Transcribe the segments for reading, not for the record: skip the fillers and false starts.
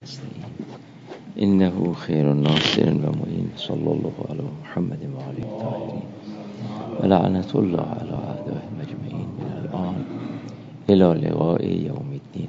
انه خیر ناصر و معین صلی الله علی محمد و آله الطاهرین و لعنت الله علی اعدائهم اجمعین من الان الی لقاء یوم الدین.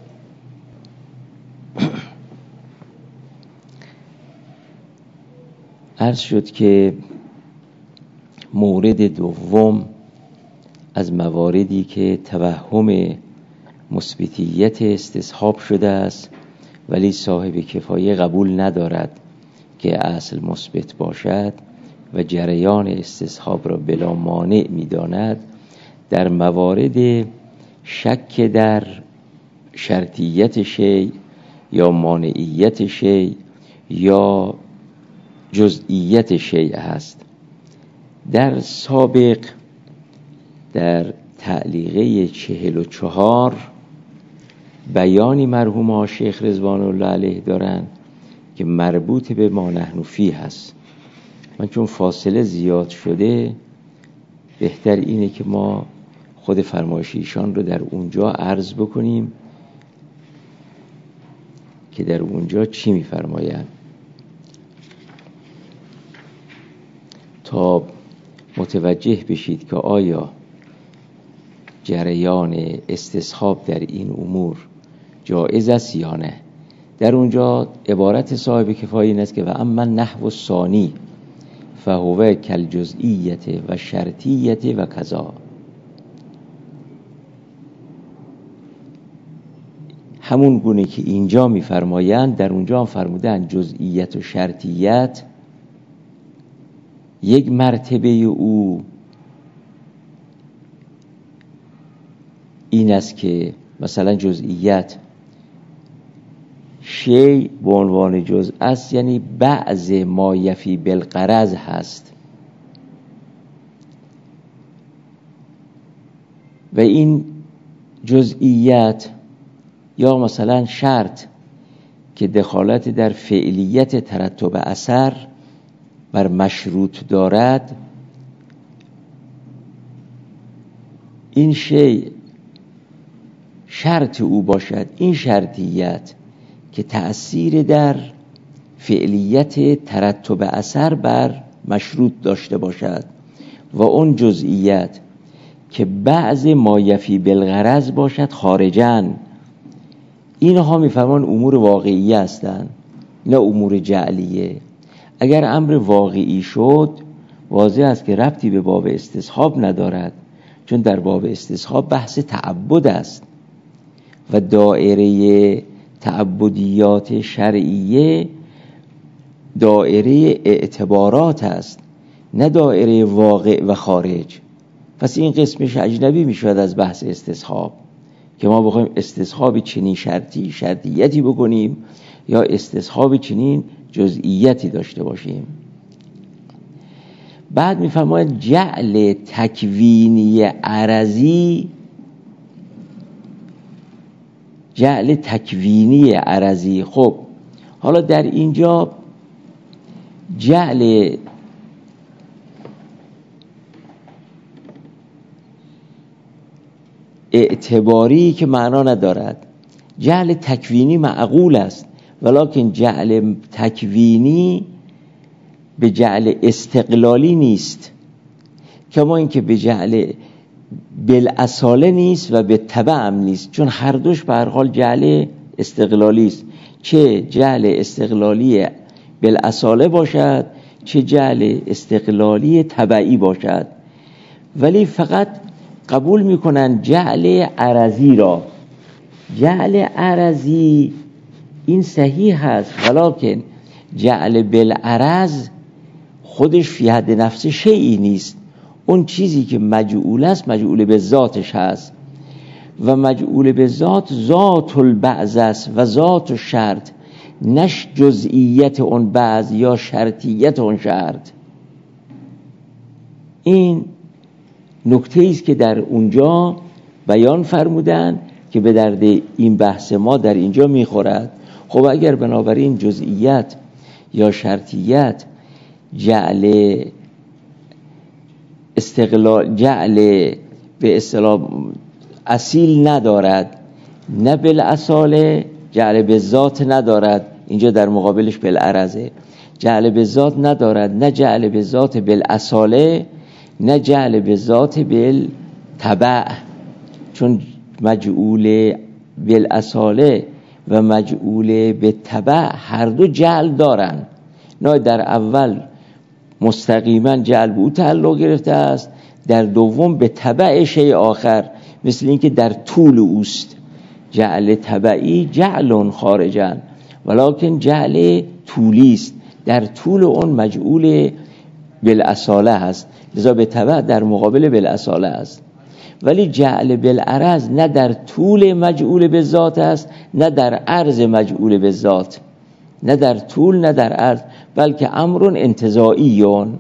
عرض شد که مورد دوم از مواردی که توهم مثبتیت استصحاب شده است ولی صاحب کفایه قبول ندارد که اصل مثبت باشد و جریان استصحاب را بلا مانع می‌داند، در موارد شک در شرطیت شیء یا مانعیت شیء یا جزئیت شیء است. در سابق در تعلیقه 44 بیانی مرحوم شیخ رضوان الله علیه دارن که مربوط به ما نحن فیه هست. من چون فاصله زیاد شده بهتر اینه که ما خود فرمایش ایشان رو در اونجا عرض بکنیم که در اونجا چی می‌فرمایند تا متوجه بشید که آیا جریان استصحاب در این امور جایز است یا نه. در اونجا عبارت صاحب کفایه این است که و اما نحو الثانی فهو کالجزئیت و شرطیت و کذا. همون گونه که اینجا می‌فرمایند در اونجا هم فرمودن جزئیت و شرطیت یک مرتبه او این است که مثلا جزئیت شیء به عنوان جزء است، یعنی بعض ما یفی بالغرض هست و این جزئیت یا مثلا شرط که دخالت در فعلیت ترتب اثر بر مشروط دارد، این شیء شرط او باشد، این شرطیت که تأثیر در فعلیت ترتب اثر بر مشروط داشته باشد و اون جزئیت که بعض ما یفی بالغرض باشد خارجاً. اینها میفهمن امور واقعی هستند نه امور جعلیه. اگر امر واقعی شد واضح است که ربطی به باب استصحاب ندارد، چون در باب استصحاب بحث تعبد است و دایره تعبدیات شرعیه دایره اعتبارات است نه دایره واقع و خارج. پس این قسمش اجنبی می شود از بحث استصحاب که ما بخوایم استصحاب چنین شرطیتی بکنیم یا استصحاب چنین جزئیتی داشته باشیم. بعد می‌فرماید جعل تکوینی عرضی، جعل تکوینی عرضی. خب حالا در اینجا جعل اعتباری که معنا ندارد، جعل تکوینی معقول است، ولکن جعل تکوینی به جعل استقلالی نیست، کما اینکه به جعل بالاصاله نیست و به تبع هم نیست، چون هر دوش به هر حال جعل استقلالی است، چه جعل استقلالی بالاصاله باشد چه جعل استقلالی تبعی باشد. ولی فقط قبول میکنن جعل عرضی را. جعل عرضی این صحیح هست، ولکن جعل بالعرض خودش فی حد نفس شیئی نیست. اون چیزی که مجعول است مجعول به ذاتش هست و مجعول به ذات ذات البعض است و ذات الشرط، نش جزئیت اون بعض یا شرطیت اون شرط. این نکته است که در اونجا بیان فرمودن که به درد این بحث ما در اینجا میخورد. خب اگر بنابراین جزئیت یا شرطیت جعل استقلال، جعل به اصطلاح اصیل ندارد نه بالاصاله جعل به ذات ندارد، اینجا در مقابلش بالعرضه. جعل به ذات ندارد، نه جعل به ذات بالاصاله، نه جعل به ذات بالتبع. چون مجعول بالاصاله و مجعول بالتبع هر دو جعل دارن. نه در اول مستقیما جعل به او تعلق گرفته است، در دوم به تبع شیء آخر، مثل اینکه در طول اوست. جعل تبعی جعل خارجا، ولکن جعل طولی است، در طول اون مجعول بالاصاله هست، لذا به تبع در مقابل بالاصاله است. ولی جعل بالعرض نه در طول مجعول به ذات است، نه در عرض مجعول به ذات، نه در طول نه در عرض، بلکه امر انتزاعیون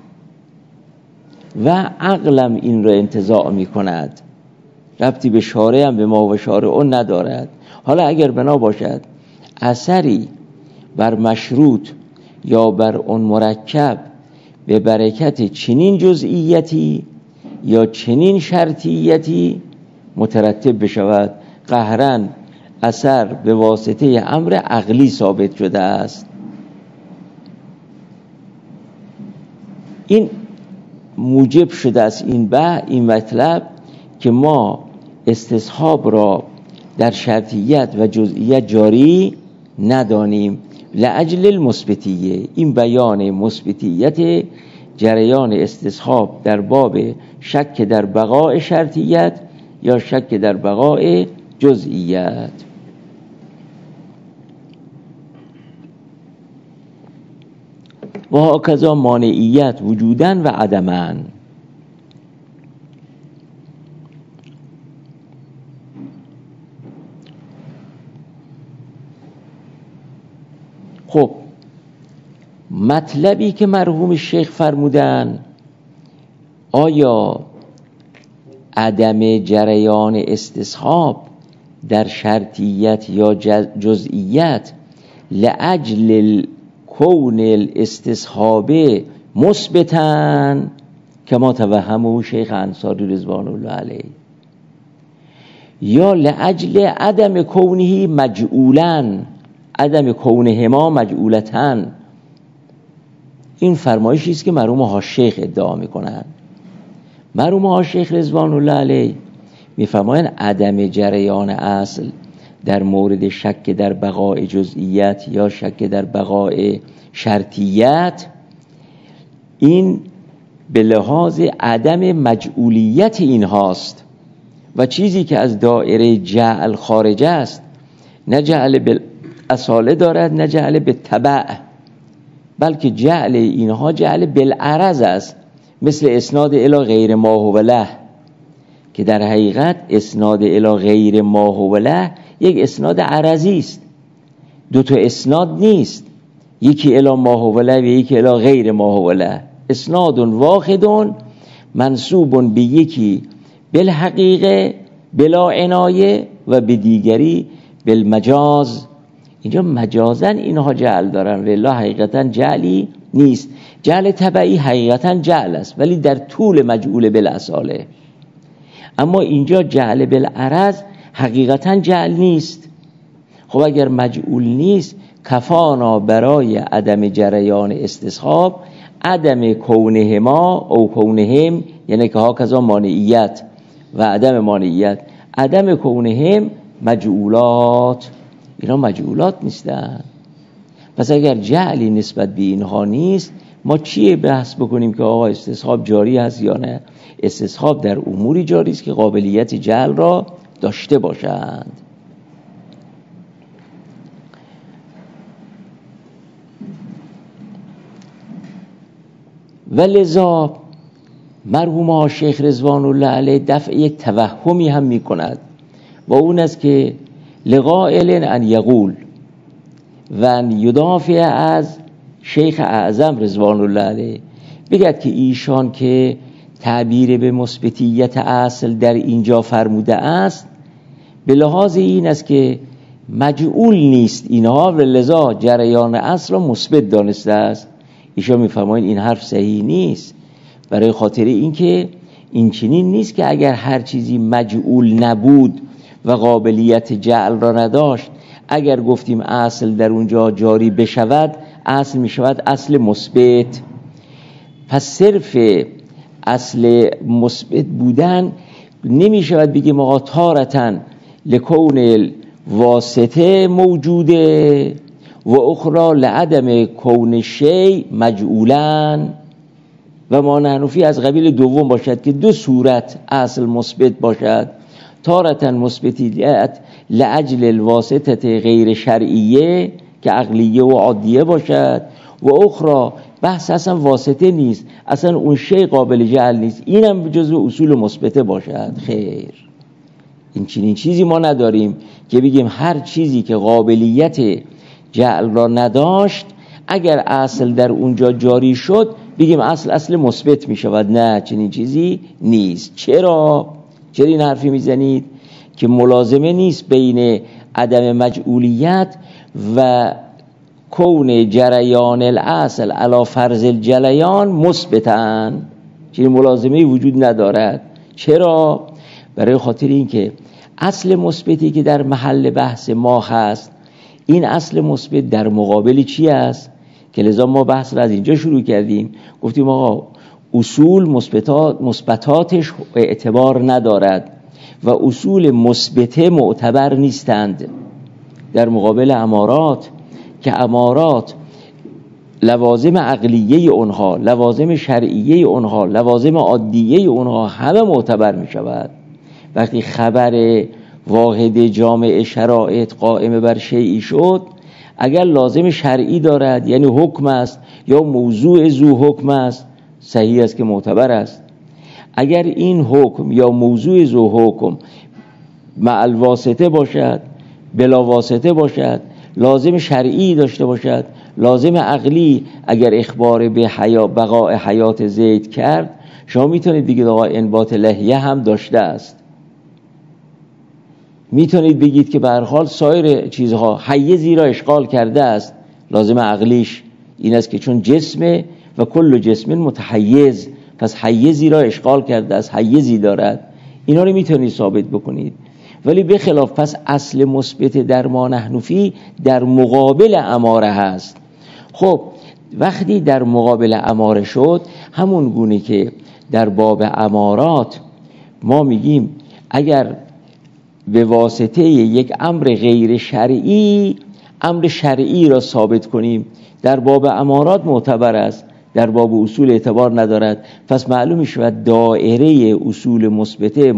و عقلم این را انتزاع می کند، ربطی به شارع هم به ما و شارع اون ندارد. حالا اگر بنا باشد اثری بر مشروط یا بر اون مرکب به برکت چنین جزئیتی یا چنین شرطیتی مترتب بشود، قهراً اثر به واسطه امر عقلی ثابت شده است. این موجب شده است این مطلب که ما استصحاب را در شرطیت و جزئیت جاری ندانیم لاجل المثبتیه. این بیان مثبتیت جریان استصحاب در باب شک در بقاء شرطیت یا شک در بقاء جزئیت. و هکذا مانعیت وجودن و عدمن. خب مطلبی که مرحوم شیخ فرمودن، آیا عدم جریان استصحاب در شرطیت یا جزئیت لاجل کون الاستصحاب مثبتاً کما توهمه شیخ انصاری رضوان الله علیه، یا لاجل عدم کونه مجعولاً، عدم کونهما مجعولتاً؟ این فرمایشی است که مرحوم حاشیخ ادعا میکنند. مرحوم حاشیخ رضوان الله علیه میفرمایند عدم جریان اصل در مورد شک در بقاء جزئیت یا شک در بقاء شرطیت، این به لحاظ عدم مجعولیت این هاست و چیزی که از دایره جعل خارج است، نه جعل بالاصاله دارد نه جعل بالتبع، بلکه جعل اینها جعل بالعرض است، مثل اسناد الی غیر ما هو له، که در حقیقت اسناد الی غیر ما هو له یک اسناد عرضی است، دو تا اسناد نیست، یکی الی ما هو له و یکی الی غیر ما هو له، اسناد واحد منسوب به یکی بالحقیقه بلا عنایه و به دیگری بالمجاز. اینجا مجازن اینها جعل دارن و الا حقیقتا جعلی نیست. جعل تبعی حقیقتا جعل است ولی در طول مجعول بالاصاله، اما اینجا جعل بالعرض حقیقتا جعل نیست. خب اگر مجعول نیست، کفانا برای عدم جریان استصحاب عدم کونهما او کونهم، یعنی که هاکذا مانعیت و عدم مانعیت، عدم کونهم مجعولات، اینا مجعولات نیستن. پس اگر جعلی نسبت به اینها نیست، ما چیه بحث بکنیم که آقا استصحاب جاری هست یا نه؟ استصحاب در اموری جاری است که قابلیت جعل را داشته باشند. ولذا مرحوم شیخ رضوان الله علیه دفع یک توهمی هم می کند و اون است که لقائل ان یقول و ان یدافع از شیخ اعظم رضوان الله علیه، بگد که ایشان که تعبیر به مثبتیت اصل در اینجا فرموده است به لحاظ این است که مجعول نیست اینها و لذا جریان اصل را مثبت دانسته است. ایشان میفرمایند این حرف صحیح نیست، برای خاطر اینکه این چنین نیست که اگر هر چیزی مجعول نبود و قابلیت جعل را نداشت، اگر گفتیم اصل در اونجا جاری بشود، اصل می شود اصل مثبت. پس صرف اصل مثبت بودن نمی شود بگیم آقا تارتن لکون واسطه موجوده و اخرى لعدم کون شی مجعولن. و ما نحنفی از قبیل دوم باشد که دو صورت اصل مثبت باشد، تارتن مثبتیت لعجل الواسطه غیر شرعیه که عقلیه و عادیه باشد، و اخرى بحث اصلا واسطه نیست، اصلا اون شی قابل جعل نیست، اینم جزو اصول مثبته باشد. خیر، این چنین چیزی ما نداریم که بگیم هر چیزی که قابلیت جعل را نداشت اگر اصل در اونجا جاری شد بگیم اصل مثبت می شود. نه، چنین چیزی نیست. چرا این حرفی می زنید؟ که ملازمه نیست بین عدم مجعولیت و کون جریان الاصل علی فرض الجریان مثبتن، چنین ملازمه وجود ندارد. چرا؟ برای خاطر این که اصل مثبتی که در محل بحث ما هست، این اصل مثبت در مقابل چی است؟ که لذا ما بحث را از اینجا شروع کردیم، گفتیم آقا اصول مثبتاتش اعتبار ندارد و اصول مثبته معتبر نیستند در مقابل امارات، که امارات لوازم عقلیه اونها، لوازم شرعیه اونها، لوازم عادیه اونها همه معتبر می شود. وقتی خبر واحد جامع شرایط قائم بر شیئی شد، اگر لازم شرعی دارد یعنی حکم است یا موضوع ذو حکم است، صحیح است که معتبر است. اگر این حکم یا موضوع ذو حکم مع الواسطه باشد، بلا واسطه باشد، لازم شرعی داشته باشد، لازم عقلی اگر اخبار به بقاء حیات زید کرد، شما میتونید بگید آقا انبات لحیه هم داشته است. میتونید بگید که به هر حال سایر چیزها حیزی را اشغال کرده است، لازم عقلیش این است که چون جسمه و کل جسم متحیز، پس حیزی را اشغال کرده است، حیزی دارد. اینا رو میتونید ثابت بکنید. ولی به خلاف پس اصل مثبت در ما نحنفی در مقابل اماره هست. خب وقتی در مقابل اماره شد، همون گونه که در باب امارات ما میگیم اگر به واسطه یک امر غیر شرعی امر شرعی را ثابت کنیم، در باب امارات معتبر است، در باب اصول اعتبار ندارد. پس معلوم می شود دائره اصول مثبته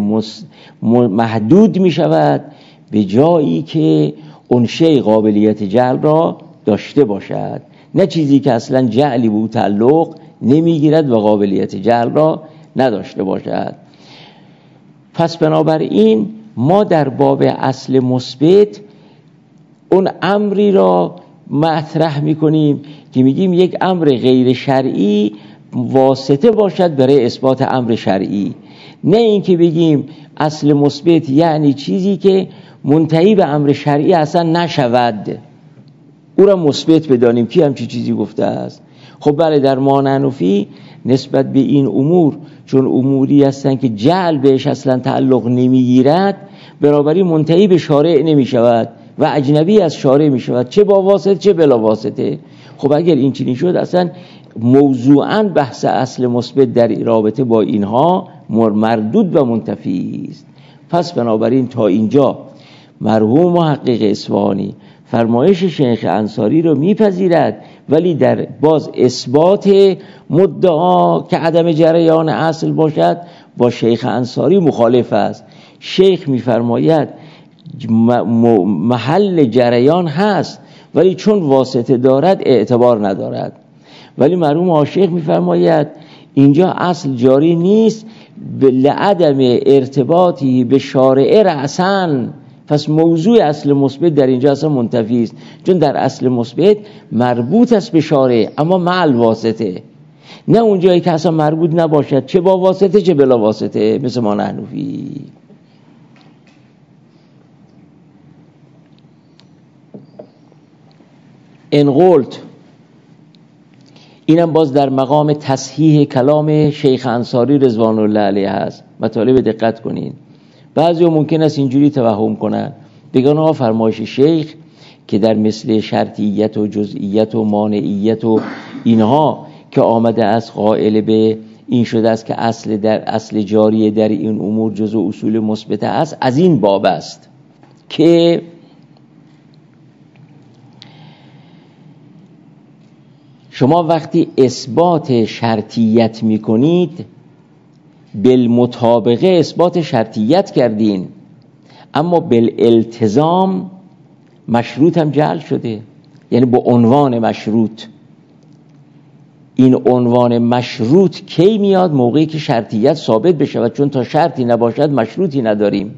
محدود می شود به جایی که اون شی قابلیت جعل را داشته باشد، نه چیزی که اصلا جعلی به تعلق نمی گیرد و قابلیت جعل را نداشته باشد. پس بنابراین ما در باب اصل مثبت اون امری را مطرح میکنیم که میگیم یک امر غیر شرعی واسطه باشد برای اثبات امر شرعی، نه اینکه بگیم اصل مثبت یعنی چیزی که منتهی به امر شرعی اصلا نشود، او را مثبت بدانیم. کی همچی چیزی گفته است؟ خب بله، در ما نحنفی نسبت به این امور چون اموری هستن که جعل بهش اصلا تعلق نمیگیرد، بنابراین منتهی به شارع نمی شود و اجنبی از شارع می شود، چه با واسطه چه بلا واسطه. خب اگر این چنین شد اصلا موضوعاً بحث اصل مثبت در رابطه با اینها مردود و منتفی است. پس بنابراین تا اینجا مرحوم محقق اصفهانی فرمایش شیخ انصاری رو میپذیرد، ولی در باز اثبات مدعا که عدم جریان اصل باشد با شیخ انصاری مخالف است. شیخ میفرماید محل جریان هست ولی چون واسطه دارد اعتبار ندارد، ولی مرحوم آشیخ میفرماید اینجا اصل جاری نیست لعدم ارتباطی به شارع رأساً. پس موضوع اصل مثبت در اینجا اصلا منتفی است، چون در اصل مثبت مربوط است به شارع اما مع الواسطه، نه اونجایی که اصلا مربوط نباشد چه با واسطه چه بلا واسطه، مثل ما نحنفی. ان قلت، اینم باز در مقام تصحیح کلام شیخ انصاری رضوان الله علیه هست. مطالب دقت کنین، بعضی ممکن است اینجوری توهم کنن، بگن آقا فرمایش شیخ که در مثل شرطیت و جزئیت و مانعیت و اینها که آمده از قائل به این شده است که اصل جاری در این امور جزء اصول مثبت است، از این باب است که شما وقتی اثبات شرطیت میکنید بالمطابقه اثبات شرطیت کردین، اما بالالتزام مشروط هم جعل شده، یعنی با عنوان مشروط. این عنوان مشروط کی میاد؟ موقعی که شرطیت ثابت بشه، چون تا شرطی نباشد مشروطی نداریم.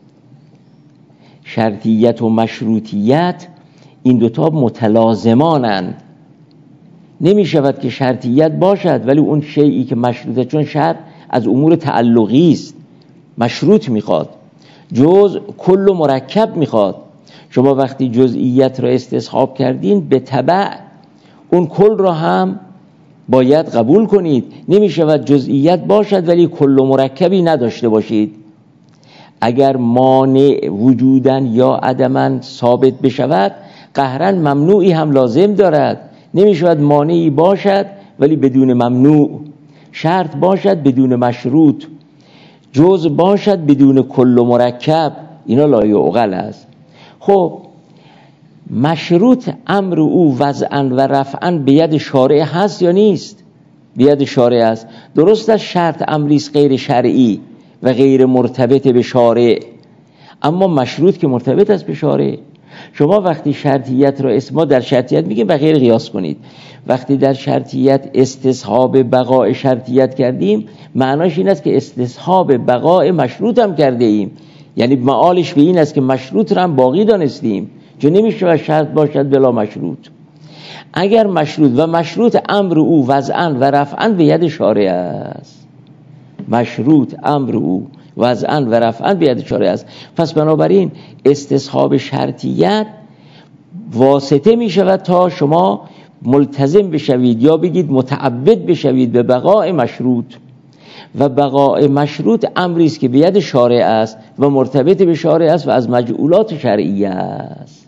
شرطیت و مشروطیت این دوتا متلازمانند. نمی شود که شرطیت باشد ولی اون شیئی که مشروطه، چون شرط از امور تعلقی است، مشروط میخواد. جزء کل و مرکب میخواد. شما وقتی جزئیت را استصحاب کردین به تبع اون کل را هم باید قبول کنید. نمی شود جزئیت باشد ولی کل و مرکبی نداشته باشید. اگر مانع وجودن یا عدمن ثابت بشود، قهرن ممنوعی هم لازم دارد. نمی شود مانعی باشد ولی بدون ممنوع، شرط باشد بدون مشروط، جزء باشد بدون کل و مرکب. اینا لایعقل است. خب مشروط امر او وضعا و رفعا به ید شارع هست یا نیست؟ به ید شارع است. درست است شرط امریست غیر شرعی و غیر مرتبط به شارع، اما مشروط که مرتبط است به شارع. شما وقتی شرطیت را ما در شرطیت میگیم و غیر قیاس کنید. وقتی در شرطیت استصحاب بقاء شرطیت کردیم، معناش این است که استصحاب بقاء مشروط هم کرده ایم. یعنی معالش به این است که مشروط را هم باقی دانستیم، چون نمیشه شرط باشد بلا مشروط. اگر مشروط و مشروط امر او وضعا و رفعا به ید شارع است، مشروط امر او وضعا و رفعا به ید شارع است، پس بنابراین استصحاب شرطیت واسطه می شود تا شما ملتزم بشوید یا بگید متعبد بشوید به بقاء مشروط. و بقاء مشروط امری است که به ید شارع است و مرتبط به شارع است و از مجعولات شرعیه است.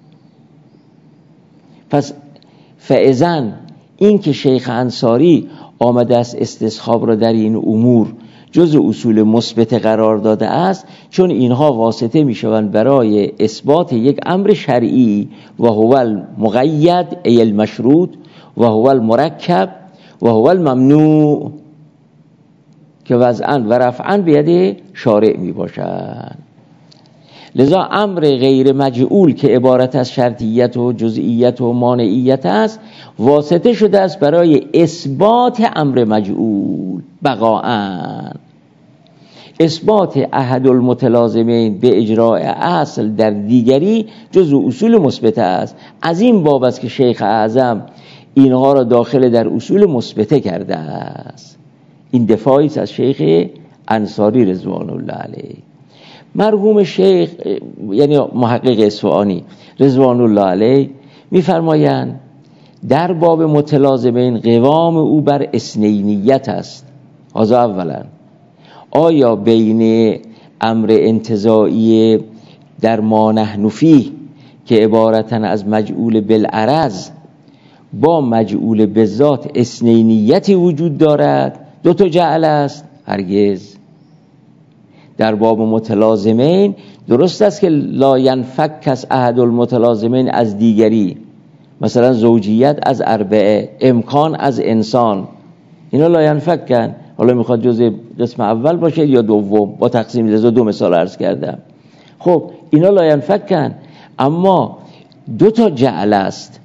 پس فاذن این که شیخ انصاری آمده است استصحاب را در این امور جز اصول مثبت قرار داده است، چون اینها واسطه می شوند برای اثبات یک امر شرعی و هو المقید ای المشروط و هو المرکب و هو الممنوع، که وضعا و رفعا به ید شارع می باشند. لذا امر غیر مجعول که عبارت از شرطیت و جزئیت و مانعیت است، واسطه شده است برای اثبات امر مجعول بقاءً. اثبات احد المتلازمین به اجراء اصل در دیگری جزء اصول مثبت است. از این باب است که شیخ اعظم اینها را داخل در اصول مثبت کرده است. این دفاعی است از شیخ انصاری رضوان الله علیه. مرحوم شیخ یعنی محقق اصفهانی رضوان الله علیه می‌فرمایند در باب متلازمین قوام او بر اثنینیت است. هذا اولا. آیا بین امر انتزاعی در ما نحن فیه که عبارتاً از مجعول بالعرض با مجعول بالذات اثنینیتی وجود دارد؟ دو تا جعل است؟ هرگز. در باب متلازمین درست است که لا ینفک از احد المتلازمین از دیگری، مثلا زوجیت از اربعه، امکان از انسان، اینا لا ینفکن. حالا میخواد جزء قسم اول باشه یا دوم، با تقسیم لذا دو مثال عرض کردم. خب اینا لا ینفکن، اما دو تا جعل است،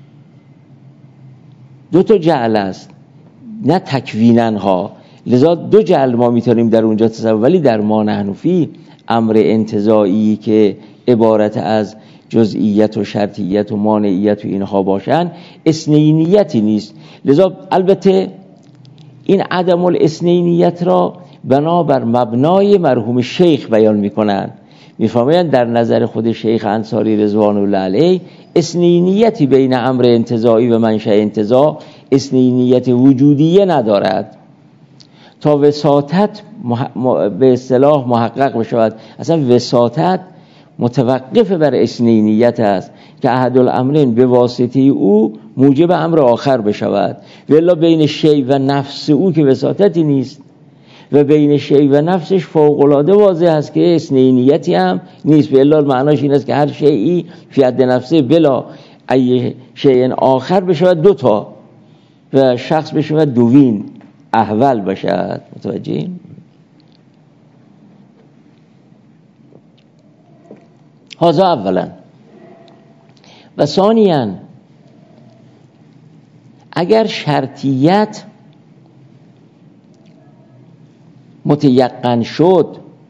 دو تا جعل است، نه تکوینن ها. لذا دو جعل ما میتونیم در اونجا تصور، ولی در ما نحن فی امر انتزاعی که عبارت از جزئیت و شرطیت و مانعیت و اینها باشن، اثنینیتی نیست. لذا البته این عدم الاثنینیت را بنابر مبنای مرحوم شیخ بیان میکنن. میفهمند در نظر خود شیخ انصاری رضوان الله علیه اثنینیتی بین امر انتزاعی و منشأ انتزاع اثنینیت وجودیه ندارد تا وساطت به اصطلاح محقق بشود. اصلا وساطت متوقف بر اثنینیت است که احد الامرین به واسطه او موجب امر آخر بشود، والا بین شی و نفس او که وساطتی نیست و بین شی و نفسش فوق العاده واضح است که اثنینیتی هم نیست. والا معناش این است که هر شیئی فی حد نفسه بلا ای شیء آخر بشود دوتا و شخص بشود دوین احول باشد. متوجه؟ هذا اولا. و ثانیاً اگر شرطیت متیقن شد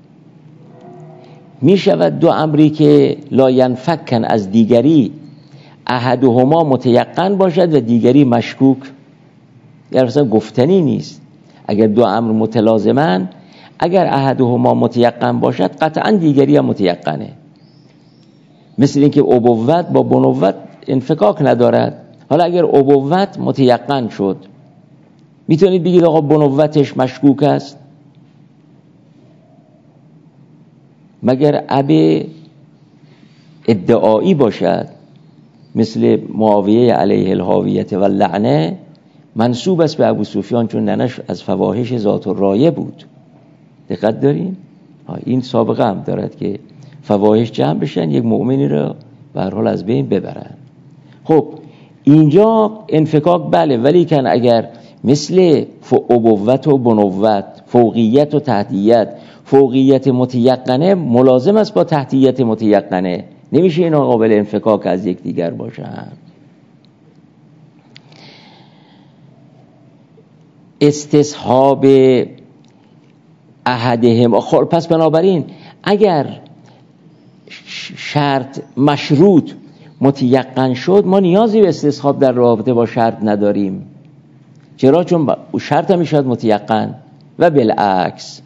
می شود دو امری که لا ینفکن از دیگری احدهما متیقن باشد و دیگری مشکوک، یعنی مثلا گفتنی نیست. اگر دو امر متلازمن، اگر احدهما متیقن باشد قطعا دیگری هم متیقنه. مثل اینکه ابوت با بنوت انفکاک ندارد. حالا اگر ابوت متیقن شد میتونید بگید آقا بنوتش مشکوک است، مگر اب ادعایی باشد مثل معاویه علیه الهاویت و لعنه منسوب است به ابو سفیان چون ننش از فواحش ذات الرایه بود. دقت دارین؟ این سابقه هم دارد که فواحش جمع بشن یک مؤمنی را به هر حال از بین ببرن. خب اینجا انفکاک بله، ولی کن اگر مثل ابوت و بنوت، فوقیت و تحتیت، فوقیت متیقنه ملازم است با تحتیت متیقنه، نمیشه اینا قابل انفکاک از یک دیگر باشن. استصحاب احدهم. خب پس بنابراین اگر شرط مشروط متیقن شد ما نیازی به استصحاب در رابطه با شرط نداریم. چرا؟ چون شرط هم میشود متیقن و بالعکس.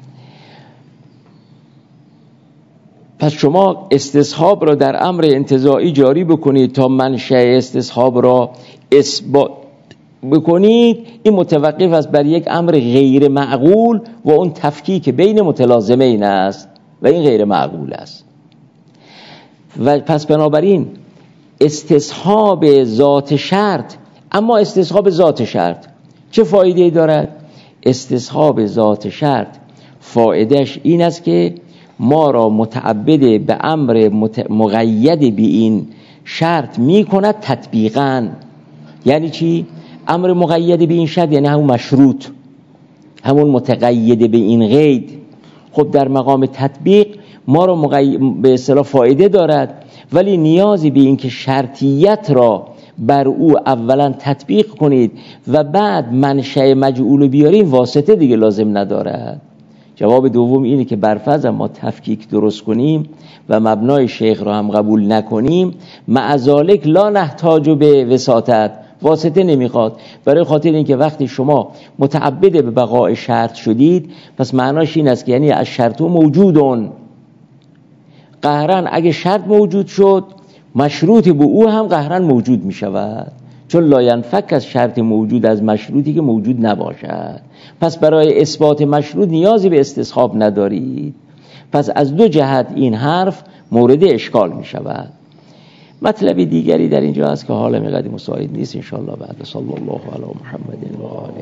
پس شما استصحاب را در امر انتزاعی جاری بکنید تا منشأ استصحاب را اثبات بکنید، این متوقف است بر یک امر غیر معقول و اون تفکیک بین متلازمین است و این غیر معقول است. و پس بنابراین استصحاب ذات شرط، اما استصحاب ذات شرط چه فایده دارد؟ استصحاب ذات شرط فایدهش این است که ما را متعبد به امر مقید به این شرط می کند تطبیقاً. یعنی چی؟ امر مقید به این شرط یعنی همون مشروط، همون متقید به این قید. خب در مقام تطبیق ما را به اصطلاح فایده دارد، ولی نیازی به این که شرطیت را بر او اولا تطبیق کنید و بعد منشأ مجعول بیاریم واسطه دیگه لازم ندارد. جواب دوم اینه که برفرض ما تفکیک درست کنیم و مبنای شیخ را هم قبول نکنیم، مع ذالک لا نحتاج به وساطت، واسطه نمیخواد. برای خاطر اینکه وقتی شما متعبد به بقاء شرط شدید، پس معناش این است که یعنی از شرط موجودون قهرن، اگه شرط موجود شد مشروط به او هم قهرن موجود می شود، چون لا ینفک از شرط موجود از مشروطی که موجود نباشد. پس برای اثبات مشروط نیازی به استصحاب ندارید. پس از دو جهت این حرف مورد اشکال می شود. مطلب دیگری در اینجا هست که حالا مقدر مساعد نیست، انشاءالله بعد. صلی الله علی محمد و آله.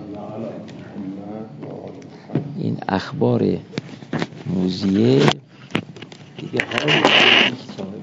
این اخبار موذیه دیگه حال